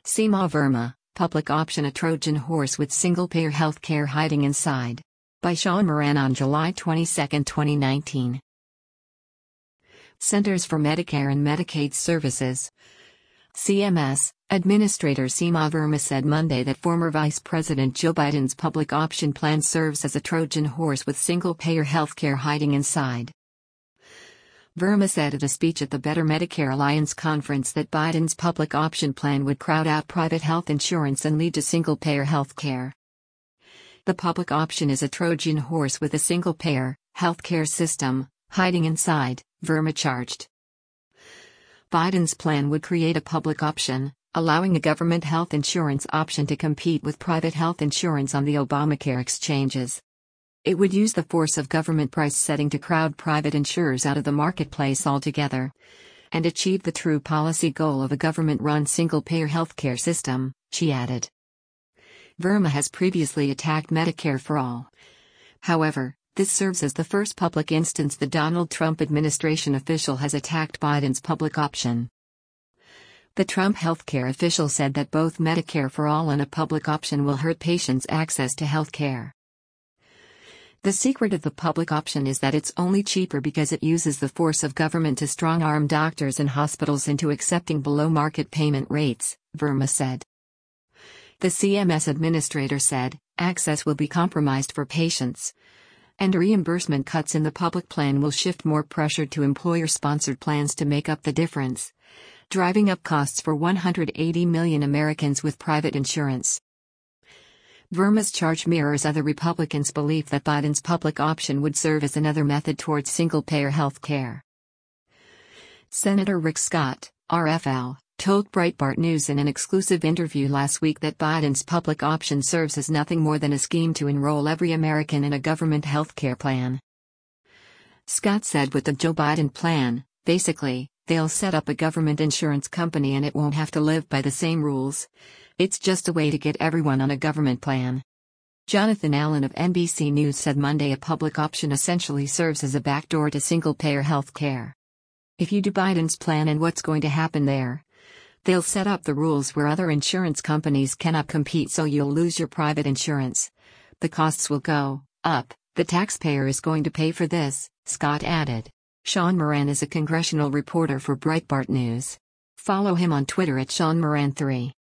Seema Verma, Public Option, a Trojan Horse with Single-Payer Healthcare Hiding Inside. By Sean Moran on July 22, 2019. Centers for Medicare and Medicaid Services. CMS Administrator Seema Verma said Monday that former Vice President Joe Biden's public option plan serves as a Trojan horse with single-payer healthcare hiding inside. Verma said at a speech at the Better Medicare Alliance conference that Biden's public option plan would crowd out private health insurance and lead to single-payer healthcare. The public option is a Trojan horse with a single-payer healthcare system hiding inside, Verma charged. Biden's plan would create a public option, allowing a government health insurance option to compete with private health insurance on the Obamacare exchanges. It would use the force of government price setting to crowd private insurers out of the marketplace altogether, and achieve the true policy goal of a government-run single-payer healthcare system, she added. Verma has previously attacked Medicare for All. However, this serves as the first public instance the Donald Trump administration official has attacked Biden's public option. The Trump healthcare official said that both Medicare for All and a public option will hurt patients' access to health care. The secret of the public option is that it's only cheaper because it uses the force of government to strong-arm doctors and hospitals into accepting below-market payment rates, Verma said. The CMS administrator said, access will be compromised for patients, and reimbursement cuts in the public plan will shift more pressure to employer-sponsored plans to make up the difference, driving up costs for 180 million Americans with private insurance. Verma's charge mirrors other Republicans' belief that Biden's public option would serve as another method towards single-payer health care. Senator Rick Scott, RFL, told Breitbart News in an exclusive interview last week that Biden's public option serves as nothing more than a scheme to enroll every American in a government health care plan. Scott said with the Joe Biden plan, basically, they'll set up a government insurance company and it won't have to live by the same rules. It's just a way to get everyone on a government plan. Jonathan Allen of NBC News said Monday a public option essentially serves as a backdoor to single-payer health care. If you do Biden's plan and what's going to happen there? They'll set up the rules where other insurance companies cannot compete, so you'll lose your private insurance. The costs will go up. The taxpayer is going to pay for this, Scott added. Sean Moran is a congressional reporter for Breitbart News. Follow him on Twitter at SeanMoran3.